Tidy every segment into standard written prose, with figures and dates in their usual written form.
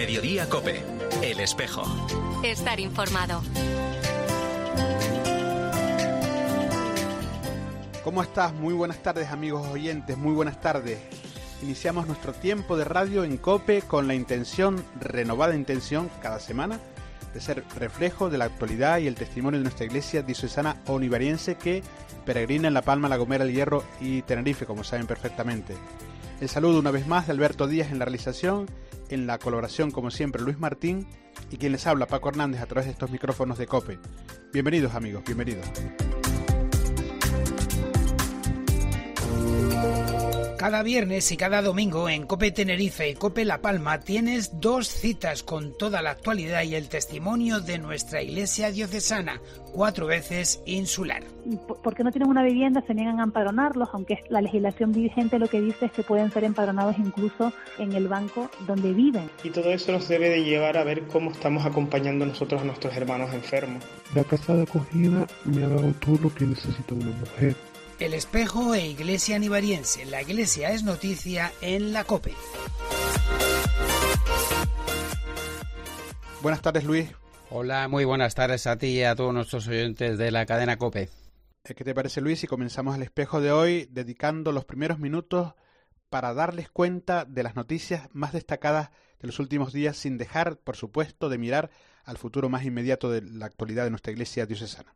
Mediodía COPE. El espejo. Estar informado. ¿Cómo estás? Muy buenas tardes, amigos oyentes, muy buenas tardes. Iniciamos nuestro tiempo de radio en COPE con la renovada intención, cada semana, de ser reflejo de la actualidad y el testimonio de nuestra iglesia diocesana onivariense que peregrina en La Palma, La Gomera, El Hierro y Tenerife, como saben perfectamente. El saludo una vez más de Alberto Díaz en la realización, en la colaboración, como siempre, Luis Martín, y quien les habla, Paco Hernández, a través de estos micrófonos de COPE. Bienvenidos, amigos, bienvenidos. Cada viernes y cada domingo en COPE Tenerife y COPE La Palma tienes dos citas con toda la actualidad y el testimonio de nuestra iglesia diocesana, 4 veces insular. Porque no tienen una vivienda, se niegan a empadronarlos, aunque la legislación vigente lo que dice es que pueden ser empadronados incluso en el banco donde viven. Y todo eso nos debe de llevar a ver cómo estamos acompañando nosotros a nuestros hermanos enfermos. La casa de acogida me ha dado todo lo que necesita una mujer. El espejo e Iglesia Onivariense. La iglesia es noticia en la COPE. Buenas tardes, Luis. Hola, muy buenas tardes a ti y a todos nuestros oyentes de la cadena COPE. ¿Qué te parece, Luis, si comenzamos el espejo de hoy dedicando los primeros minutos para darles cuenta de las noticias más destacadas de los últimos días, sin dejar, por supuesto, de mirar al futuro más inmediato de la actualidad de nuestra iglesia diocesana?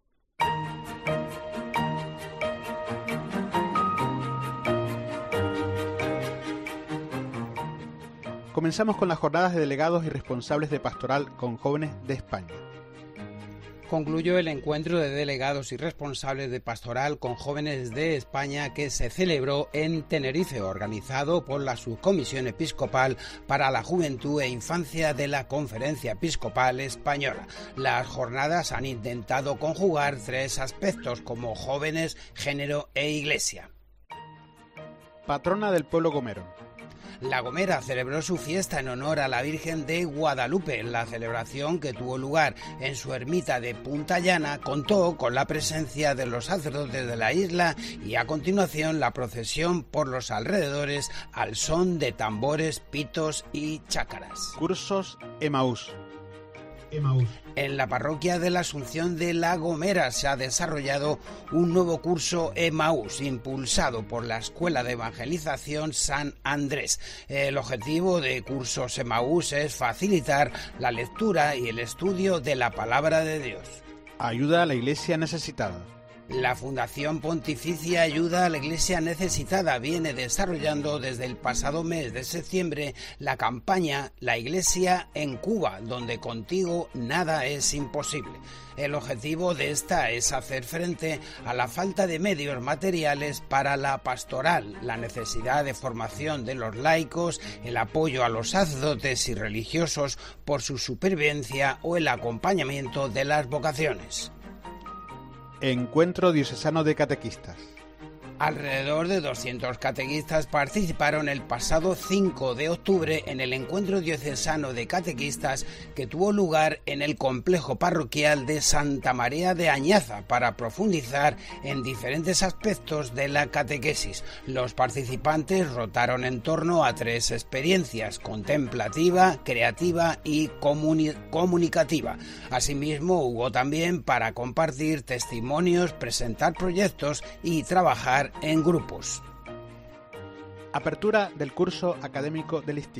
Comenzamos con las jornadas de delegados y responsables de pastoral con jóvenes de España. Concluyó el encuentro de delegados y responsables de pastoral con jóvenes de España que se celebró en Tenerife, organizado por la Subcomisión Episcopal para la Juventud e Infancia de la Conferencia Episcopal Española. Las jornadas han intentado conjugar 3 aspectos como jóvenes, género e iglesia. Patrona del pueblo gomero. La Gomera celebró su fiesta en honor a la Virgen de Guadalupe. La celebración, que tuvo lugar en su ermita de Punta Llana, contó con la presencia de los sacerdotes de la isla y a continuación la procesión por los alrededores al son de tambores, pitos y chácaras. Cursos Emaús. En la parroquia de la Asunción de La Gomera se ha desarrollado un nuevo curso Emaús, impulsado por la Escuela de Evangelización San Andrés. El objetivo de cursos Emaús es facilitar la lectura y el estudio de la palabra de Dios. Ayuda a la iglesia necesitada. La Fundación Pontificia Ayuda a la Iglesia Necesitada viene desarrollando desde el pasado mes de septiembre la campaña La Iglesia en Cuba, donde contigo nada es imposible. El objetivo de esta es hacer frente a la falta de medios materiales para la pastoral, la necesidad de formación de los laicos, el apoyo a los sacerdotes y religiosos por su supervivencia o el acompañamiento de las vocaciones. Encuentro diocesano de catequistas. Alrededor de 200 catequistas participaron el pasado 5 de octubre en el Encuentro Diocesano de Catequistas que tuvo lugar en el complejo parroquial de Santa María de Añaza para profundizar en diferentes aspectos de la catequesis. Los participantes rotaron en torno a 3 experiencias: contemplativa, creativa y comunicativa. Asimismo, hubo también para compartir testimonios, presentar proyectos y trabajar en grupos. Apertura del curso académico del ISTIC.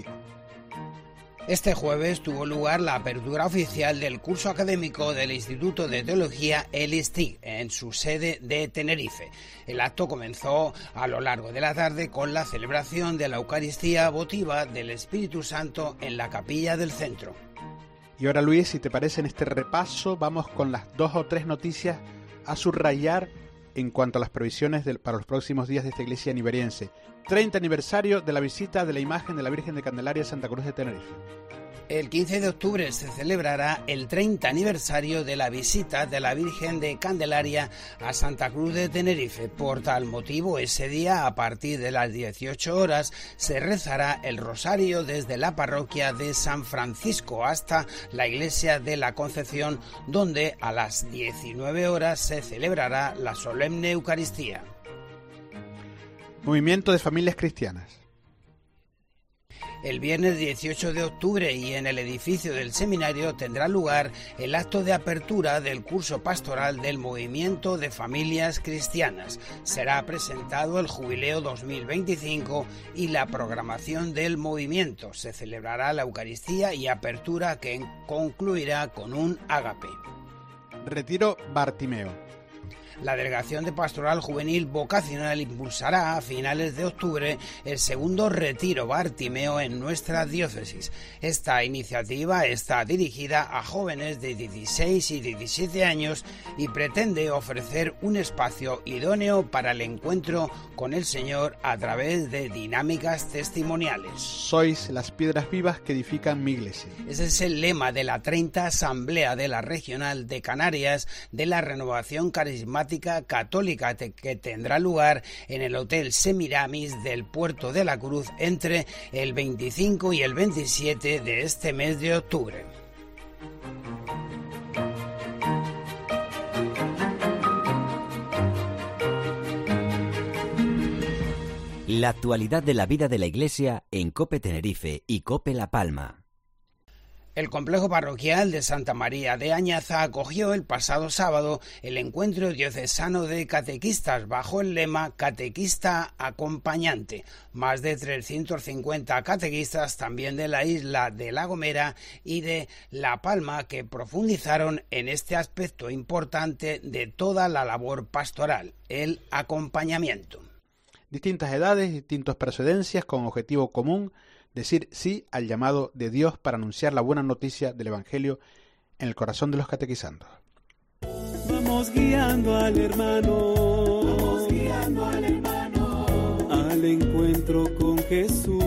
Este jueves tuvo lugar la apertura oficial del curso académico del Instituto de Teología El ISTIC en su sede de Tenerife. El acto comenzó a lo largo de la tarde con la celebración de la Eucaristía votiva del Espíritu Santo en la capilla del centro. Y ahora, Luis, si te parece, en este repaso vamos con las 2 o 3 noticias a subrayar en cuanto a las previsiones para los próximos días de esta iglesia onivariense. 30 aniversario de la visita de la imagen de la Virgen de Candelaria a Santa Cruz de Tenerife. El 15 de octubre se celebrará el 30 aniversario de la visita de la Virgen de Candelaria a Santa Cruz de Tenerife. Por tal motivo, ese día, a partir de las 18 horas, se rezará el rosario desde la parroquia de San Francisco hasta la iglesia de la Concepción, donde a las 19 horas se celebrará la solemne Eucaristía. Movimiento de Familias Cristianas. El viernes 18 de octubre y en el edificio del seminario tendrá lugar el acto de apertura del curso pastoral del Movimiento de Familias Cristianas. Será presentado el Jubileo 2025 y la programación del movimiento. Se celebrará la Eucaristía y apertura que concluirá con un ágape. Retiro Bartimeo. La Delegación de Pastoral Juvenil Vocacional impulsará a finales de octubre el segundo retiro Bartimeo en nuestra diócesis. Esta iniciativa está dirigida a jóvenes de 16 y 17 años y pretende ofrecer un espacio idóneo para el encuentro con el Señor a través de dinámicas testimoniales. Sois las piedras vivas que edifican mi iglesia. Ese es el lema de la 30 Asamblea de la Regional de Canarias de la Renovación Carismática Católica, que tendrá lugar en el Hotel Semiramis del Puerto de la Cruz entre el 25 y el 27 de este mes de octubre. La actualidad de la vida de la Iglesia en COPE Tenerife y COPE La Palma. El complejo parroquial de Santa María de Añaza acogió el pasado sábado el encuentro diocesano de catequistas bajo el lema Catequista Acompañante. Más de 350 catequistas también de la isla de La Gomera y de La Palma que profundizaron en este aspecto importante de toda la labor pastoral, el acompañamiento. Distintas edades, distintas procedencias con objetivo común: decir sí al llamado de Dios para anunciar la buena noticia del Evangelio en el corazón de los catequizandos. Vamos guiando al hermano, al encuentro con Jesús.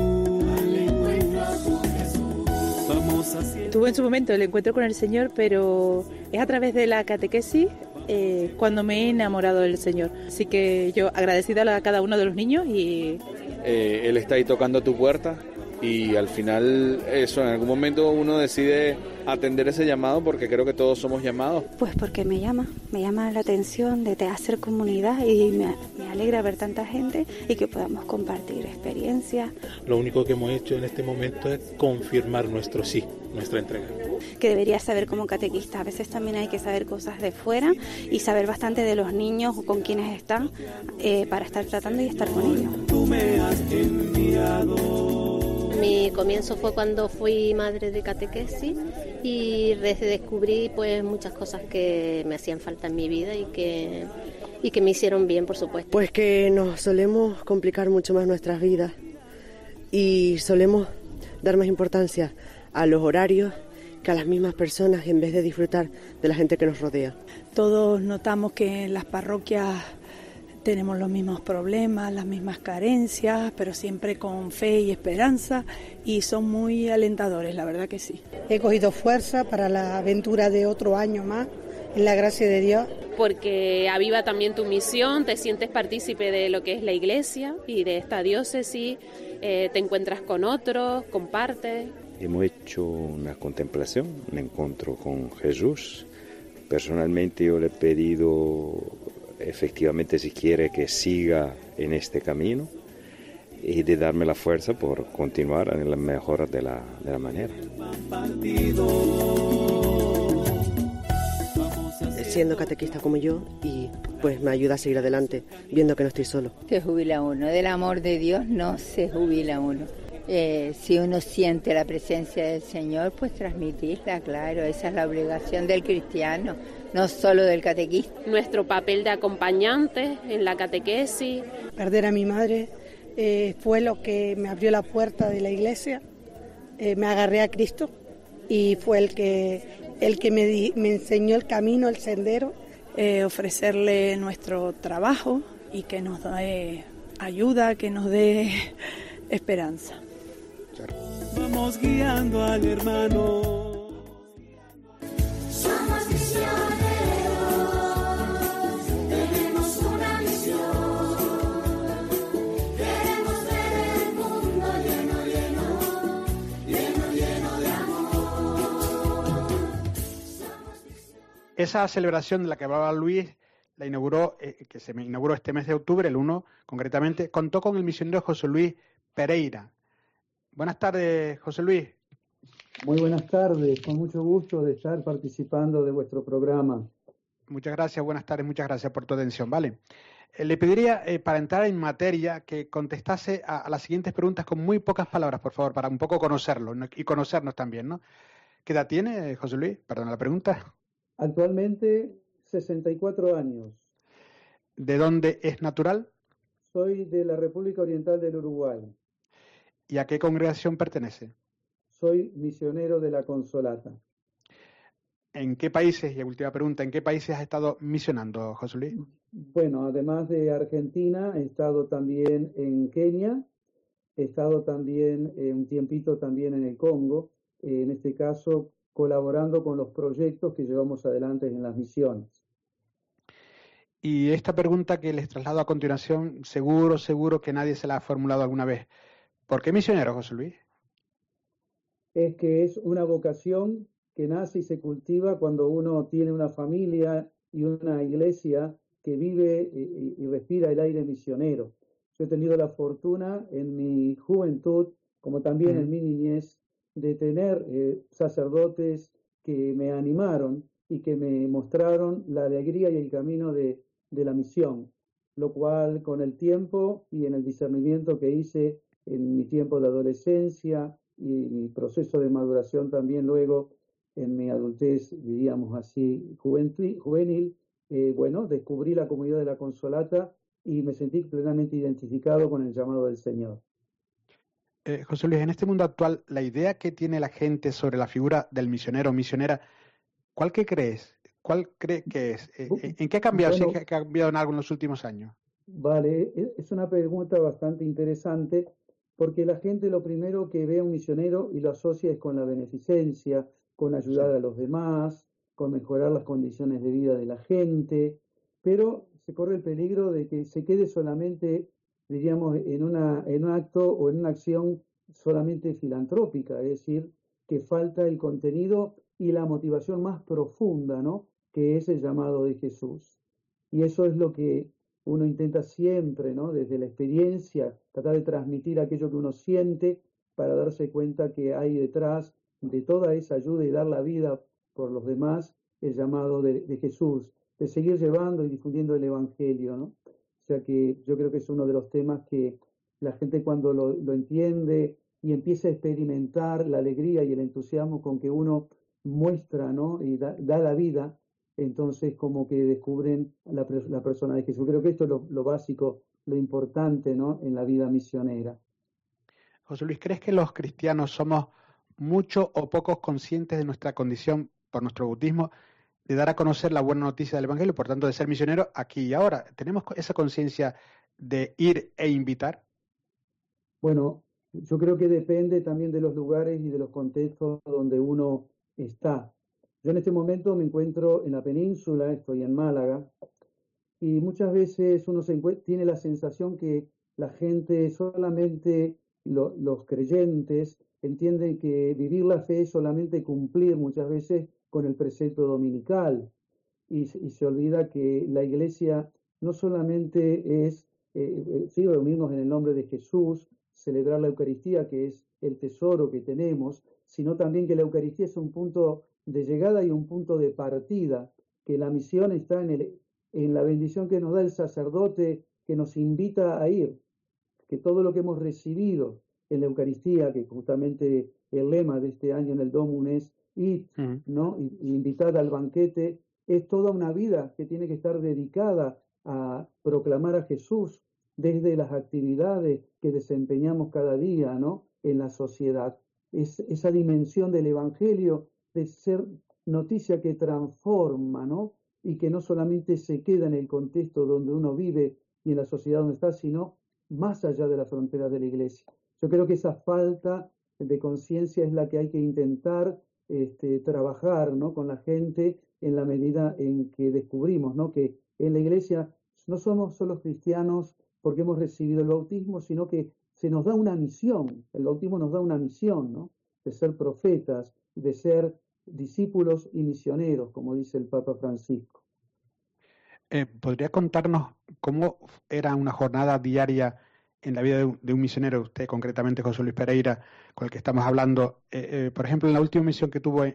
Tuve en su momento el encuentro con el Señor, pero es a través de la catequesis cuando me he enamorado del Señor. Así que yo agradecida a cada uno de los niños y... Él está ahí tocando tu puerta. Y al final, eso, en algún momento uno decide atender ese llamado, porque creo que todos somos llamados. Pues porque me llama la atención de hacer comunidad y me alegra ver tanta gente y que podamos compartir experiencias. Lo único que hemos hecho en este momento es confirmar nuestro sí, nuestra entrega. Que deberías saber como catequista, a veces también hay que saber cosas de fuera y saber bastante de los niños o con quienes están para estar tratando y estar con ellos. Tú me has enviado. Mi comienzo fue cuando fui madre de catequesis y descubrí pues muchas cosas que me hacían falta en mi vida y que me hicieron bien, por supuesto. Pues que nos solemos complicar mucho más nuestras vidas y solemos dar más importancia a los horarios que a las mismas personas en vez de disfrutar de la gente que nos rodea. Todos notamos que en las parroquias tenemos los mismos problemas, las mismas carencias, pero siempre con fe y esperanza, y son muy alentadores, la verdad que sí. He cogido fuerza para la aventura de otro año más, en la gracia de Dios. Porque aviva también tu misión, te sientes partícipe de lo que es la iglesia y de esta diócesis, te encuentras con otros, compartes. Hemos hecho una contemplación, un encuentro con Jesús. Personalmente yo le he pedido efectivamente si quiere que siga en este camino y de darme la fuerza por continuar en la mejor de la manera. Siendo catequista como yo, y pues me ayuda a seguir adelante viendo que no estoy solo. Se jubila uno, del amor de Dios no se jubila uno. Si uno siente la presencia del Señor, pues transmitirla, claro, esa es la obligación del cristiano, no solo del catequista. Nuestro papel de acompañantes en la catequesis. Perder a mi madre fue lo que me abrió la puerta de la iglesia, me agarré a Cristo y fue el que me enseñó el camino, el sendero. Ofrecerle nuestro trabajo y que nos dé ayuda, que nos dé esperanza. Vamos guiando al hermano. Somos misioneros, tenemos una misión. Queremos ver el mundo lleno de amor. Esa celebración de la que hablaba Luis la inauguró, que se inauguró este mes de octubre, el 1 concretamente, contó con el misionero José Luis Pereira. Buenas tardes, José Luis. Muy buenas tardes, con mucho gusto de estar participando de vuestro programa. Muchas gracias, buenas tardes, muchas gracias por tu atención, ¿vale? Le pediría, para entrar en materia, que contestase a las siguientes preguntas con muy pocas palabras, por favor, para un poco conocerlo, ¿no? Y conocernos también, ¿no? ¿Qué edad tiene, José Luis? Perdona la pregunta. Actualmente, 64 años. ¿De dónde es natural? Soy de la República Oriental del Uruguay. ¿Y a qué congregación pertenece? Soy misionero de la Consolata. ¿En qué países, y última pregunta, en qué países has estado misionando, José Luis? Bueno, además de Argentina, he estado también en Kenia, he estado también un tiempito también en el Congo, en este caso colaborando con los proyectos que llevamos adelante en las misiones. Y esta pregunta que les traslado a continuación, seguro que nadie se la ha formulado alguna vez. ¿Por qué misionero, José Luis? Es que es una vocación que nace y se cultiva cuando uno tiene una familia y una iglesia que vive y respira el aire misionero. Yo he tenido la fortuna en mi juventud, como también en mi niñez, de tener sacerdotes que me animaron y que me mostraron la alegría y el camino de la misión, lo cual con el tiempo y en el discernimiento que hice en mi tiempo de adolescencia y mi proceso de maduración también luego en mi adultez, diríamos así, juvenil, bueno, descubrí la comunidad de la Consolata y me sentí plenamente identificado con el llamado del Señor. José Luis, en este mundo actual, la idea que tiene la gente sobre la figura del misionero o misionera, ¿cuál que crees? ¿Cuál cree que es? ¿En qué ha cambiado? Bueno, ¿Si ha cambiado en algo en los últimos años? Vale, es una pregunta bastante interesante porque la gente lo primero que ve a un misionero y lo asocia es con la beneficencia, con ayudar a los demás, con mejorar las condiciones de vida de la gente, pero se corre el peligro de que se quede solamente, diríamos, en un acto o en una acción solamente filantrópica, es decir, que falta el contenido y la motivación más profunda, ¿no?, que es el llamado de Jesús. Y eso es lo que uno intenta siempre, ¿no?, desde la experiencia, tratar de transmitir aquello que uno siente para darse cuenta que hay detrás de toda esa ayuda y dar la vida por los demás, el llamado de Jesús, de seguir llevando y difundiendo el Evangelio, ¿no? O sea que yo creo que es uno de los temas que la gente cuando lo entiende y empieza a experimentar la alegría y el entusiasmo con que uno muestra, ¿no?, y da la vida, entonces como que descubren la persona de Jesús. Creo que esto es lo básico, lo importante, ¿no?, en la vida misionera. José Luis, ¿crees que los cristianos somos mucho o pocos conscientes de nuestra condición por nuestro bautismo de dar a conocer la buena noticia del Evangelio, por tanto de ser misioneros aquí y ahora? ¿Tenemos esa conciencia de ir e invitar? Bueno, yo creo que depende también de los lugares y de los contextos donde uno está. Yo en este momento me encuentro en la península, estoy en Málaga, y muchas veces uno tiene la sensación que la gente, solamente los creyentes, entienden que vivir la fe es solamente cumplir muchas veces con el precepto dominical, y se olvida que la iglesia no solamente es reunirnos en el nombre de Jesús, celebrar la Eucaristía, que es el tesoro que tenemos, sino también que la Eucaristía es un punto de llegada y un punto de partida, que la misión está en la bendición que nos da el sacerdote, que nos invita a ir, que todo lo que hemos recibido en la Eucaristía, que justamente el lema de este año en el Domum es id, ¿no?, invitada al banquete, es toda una vida que tiene que estar dedicada a proclamar a Jesús desde las actividades que desempeñamos cada día, ¿no?, en la sociedad. Es esa dimensión del Evangelio de ser noticia que transforma, ¿no?, y que no solamente se queda en el contexto donde uno vive y en la sociedad donde está, sino más allá de las fronteras de la iglesia. Yo creo que esa falta de conciencia es la que hay que intentar trabajar, ¿no?, con la gente en la medida en que descubrimos, ¿no?, que en la iglesia no somos solo cristianos porque hemos recibido el bautismo, sino que se nos da una misión. El bautismo nos da una misión, ¿no?, de ser profetas, de ser discípulos y misioneros, como dice el Papa Francisco. ¿Podría contarnos cómo era una jornada diaria en la vida de un misionero, usted concretamente José Luis Pereira, con el que estamos hablando, por ejemplo, en la última misión que tuvo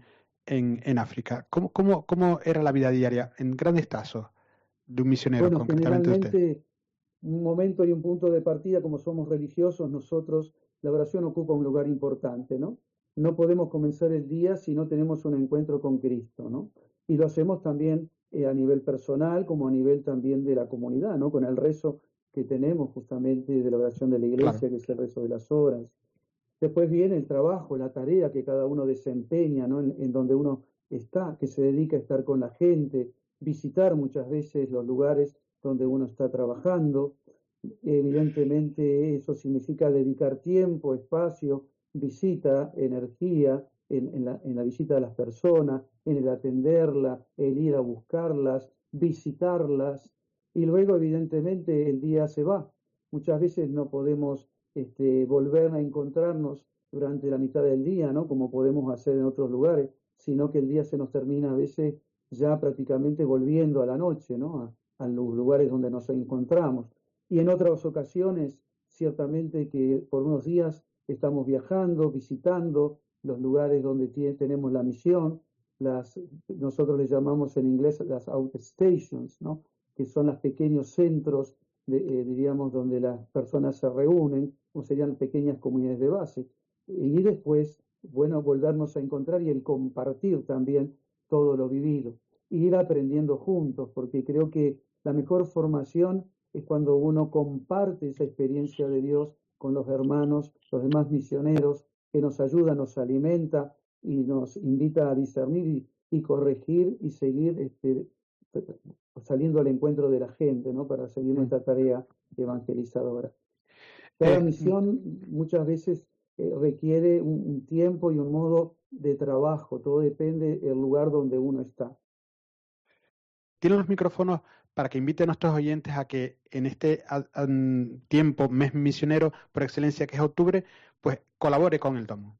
en África, ¿cómo era la vida diaria, en grandes trazos, de un misionero, Bueno, concretamente usted? generalmente un momento y un punto de partida, como somos religiosos, nosotros, la oración ocupa un lugar importante, ¿no? No podemos comenzar el día si no tenemos un encuentro con Cristo, ¿no? Y lo hacemos también a nivel personal, como a nivel también de la comunidad, ¿no? Con el rezo que tenemos justamente de la oración de la iglesia, Claro. que es el rezo de las horas. Después viene el trabajo, la tarea que cada uno desempeña, ¿no? En donde uno está, que se dedica a estar con la gente, visitar muchas veces los lugares donde uno está trabajando. Evidentemente eso significa dedicar tiempo, espacio, visita, energía en la visita de las personas, en el atenderla, el ir a buscarlas, visitarlas, y luego evidentemente el día se va. Muchas veces no podemos volver a encontrarnos durante la mitad del día, ¿no? Como podemos hacer en otros lugares, sino que el día se nos termina a veces ya prácticamente volviendo a la noche, ¿no? A los lugares donde nos encontramos. Y en otras ocasiones, ciertamente que por unos días estamos viajando, visitando los lugares donde tenemos la misión, nosotros les llamamos en inglés las outstations, ¿no? Que son los pequeños centros, diríamos, donde las personas se reúnen, o serían pequeñas comunidades de base. Y después, bueno, volvernos a encontrar y el compartir también todo lo vivido. Y ir aprendiendo juntos, porque creo que la mejor formación es cuando uno comparte esa experiencia de Dios con los hermanos, los demás misioneros, que nos ayuda, nos alimenta y nos invita a discernir y corregir y seguir saliendo al encuentro de la gente, ¿no? Para seguir nuestra tarea evangelizadora. Cada misión muchas veces requiere un tiempo y un modo de trabajo, todo depende del lugar donde uno está. Tiene los micrófonos para que invite a nuestros oyentes a que en este tiempo, mes misionero por excelencia que es octubre, pues colabore con el domo.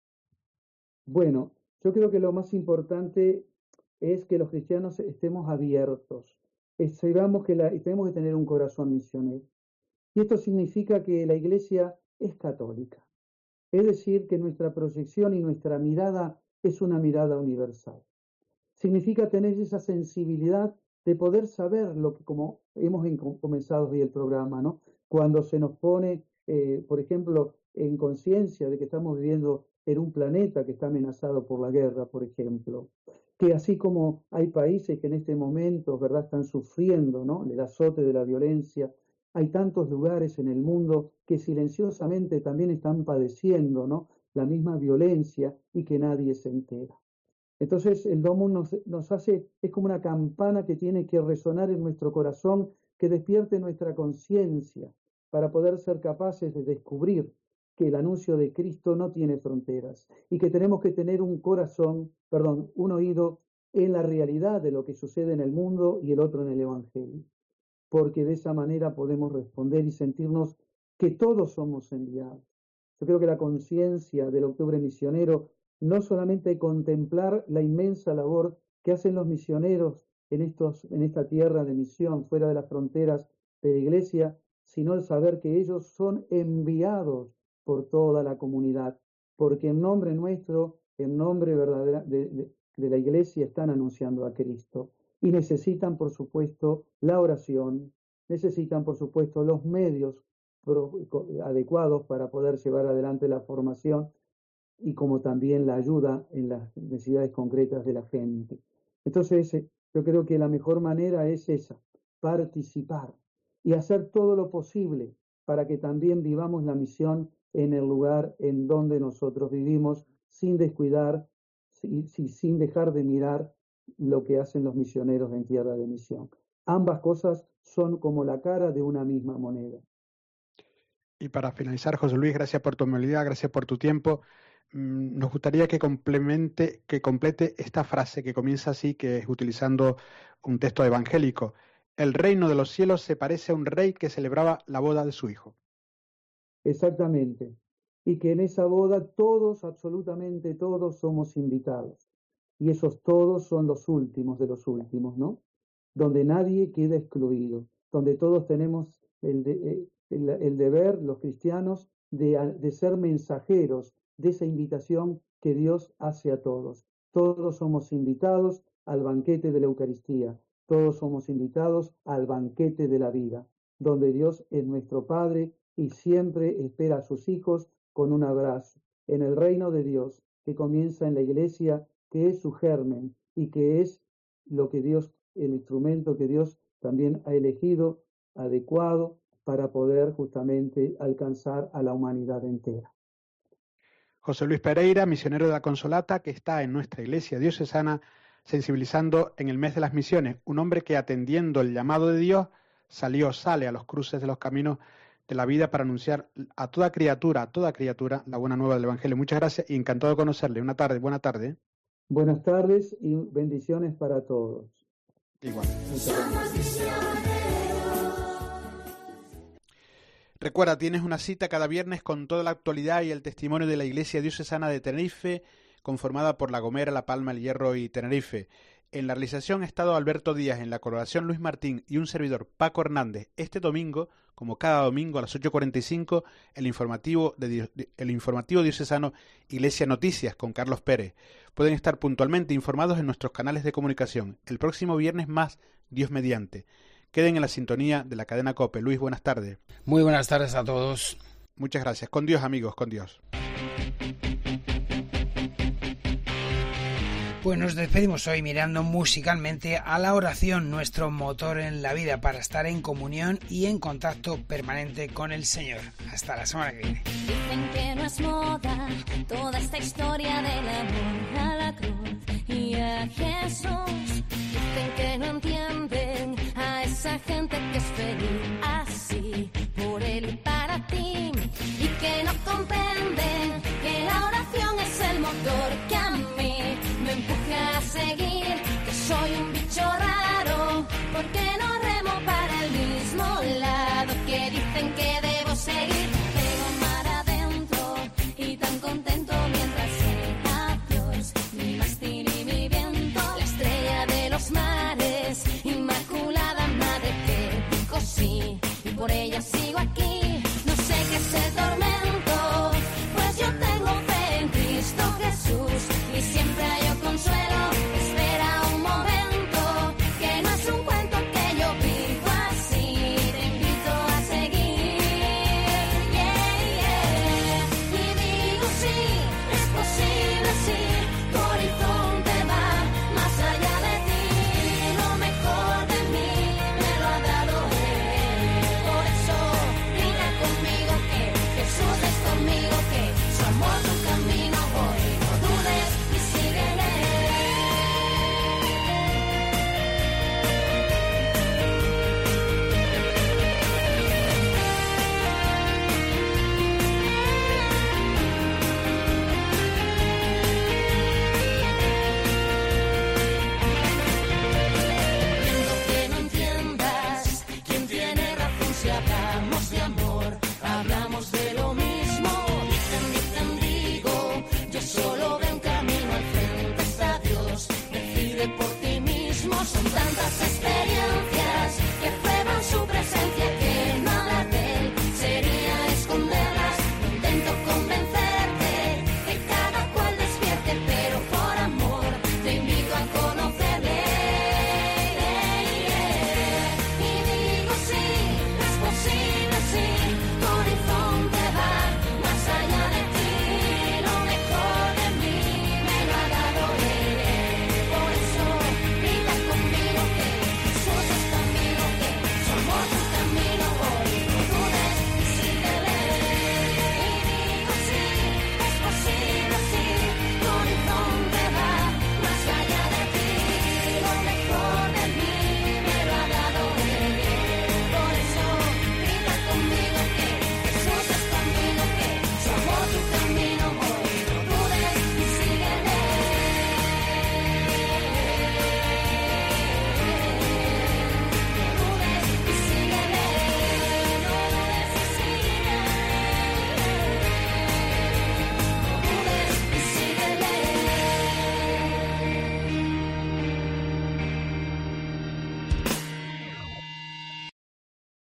Bueno, yo creo que lo más importante es que los cristianos estemos abiertos, sabamos que tenemos que tener un corazón misionero. Y esto significa que la Iglesia es católica, es decir, que nuestra proyección y nuestra mirada es una mirada universal. Significa tener esa sensibilidad de poder saber lo que, como hemos comenzado hoy el programa, ¿no? Cuando se nos pone, por ejemplo, en conciencia de que estamos viviendo en un planeta que está amenazado por la guerra, por ejemplo, que así como hay países que en este momento, ¿verdad?, están sufriendo, ¿no?, el azote de la violencia, hay tantos lugares en el mundo que silenciosamente también están padeciendo, ¿no?, la misma violencia y que nadie se entera. Entonces el domo nos hace, es como una campana que tiene que resonar en nuestro corazón, que despierte nuestra conciencia para poder ser capaces de descubrir que el anuncio de Cristo no tiene fronteras y que tenemos que tener un oído en la realidad de lo que sucede en el mundo y el otro en el Evangelio, porque de esa manera podemos responder y sentirnos que todos somos enviados. Yo creo que la conciencia del octubre misionero no solamente contemplar la inmensa labor que hacen los misioneros en esta tierra de misión, fuera de las fronteras de la Iglesia, sino el saber que ellos son enviados por toda la comunidad, porque en nombre nuestro, en nombre verdadero de la Iglesia, están anunciando a Cristo. Y necesitan, por supuesto, la oración, necesitan, por supuesto, los medios adecuados para poder llevar adelante la formación, y como también la ayuda en las necesidades concretas de la gente. Entonces, yo creo que la mejor manera es esa, participar y hacer todo lo posible para que también vivamos la misión en el lugar en donde nosotros vivimos, sin descuidar, sin dejar de mirar lo que hacen los misioneros en tierra de misión. Ambas cosas son como la cara de una misma moneda. Y para finalizar, José Luis, gracias por tu amabilidad, gracias por tu tiempo. Nos gustaría que complete esta frase que comienza así, que es utilizando un texto evangélico. El reino de los cielos se parece a un rey que celebraba la boda de su hijo. Exactamente. Y que en esa boda todos, absolutamente todos, somos invitados. Y esos todos son los últimos de los últimos, ¿no? Donde nadie queda excluido, donde todos tenemos el deber, los cristianos, de ser mensajeros de esa invitación que Dios hace a todos. Todos somos invitados al banquete de la Eucaristía, todos somos invitados al banquete de la vida, donde Dios es nuestro Padre y siempre espera a sus hijos con un abrazo. En el reino de Dios, que comienza en la Iglesia, que es su germen y que es lo que Dios, el instrumento que Dios también ha elegido adecuado para poder justamente alcanzar a la humanidad entera. José Luis Pereira, misionero de la Consolata, que está en nuestra iglesia diocesana sensibilizando en el mes de las misiones, un hombre que atendiendo el llamado de Dios sale a los cruces de los caminos de la vida para anunciar a toda criatura, la buena nueva del Evangelio. Muchas gracias y encantado de conocerle. Buena tarde. Buenas tardes y bendiciones para todos. Igual. Recuerda, tienes una cita cada viernes con toda la actualidad y el testimonio de la Iglesia Diocesana de Tenerife, conformada por La Gomera, La Palma, El Hierro y Tenerife. En la realización ha estado Alberto Díaz, en la colaboración Luis Martín y un servidor Paco Hernández. Este domingo, como cada domingo a las 8:45, el informativo diocesano Iglesia Noticias con Carlos Pérez. Pueden estar puntualmente informados en nuestros canales de comunicación. El próximo viernes más, Dios mediante. Queden en la sintonía de la cadena COPE. Luis, buenas tardes. Muy buenas tardes a todos. Muchas gracias. Con Dios, amigos, con Dios. Pues nos despedimos hoy mirando musicalmente a la oración, nuestro motor en la vida para estar en comunión y en contacto permanente con el Señor. Hasta la semana que viene. Dicen que no es moda toda esta historia del amor a la cruz y a Jesús. Dicen que no entienden a esa gente que es feliz así por el Padre.